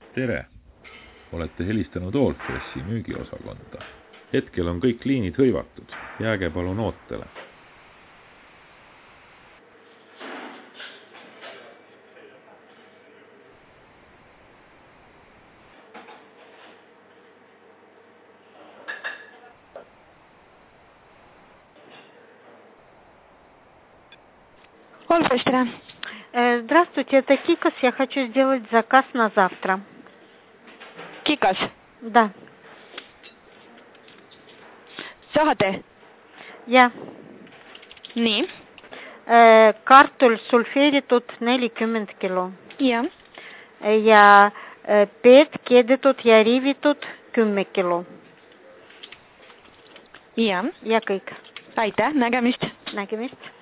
Tere! Olete helistanud Allfressi müügiosakonda. Hetkel on kõik liinid hõivatud. Jääge palun ootele. Allfresh, tere! Здравствуйте, это Кикос. Я хочу сделать заказ на завтра. Kikas? Да. Saade? Ja. Nii. Kartul sulfeeritud 40 kilo. Ja. Ja peed keedetud ja riivitud 10 kilo. Ja. Ja kõik. Aitäh, nägemist. Nägemist.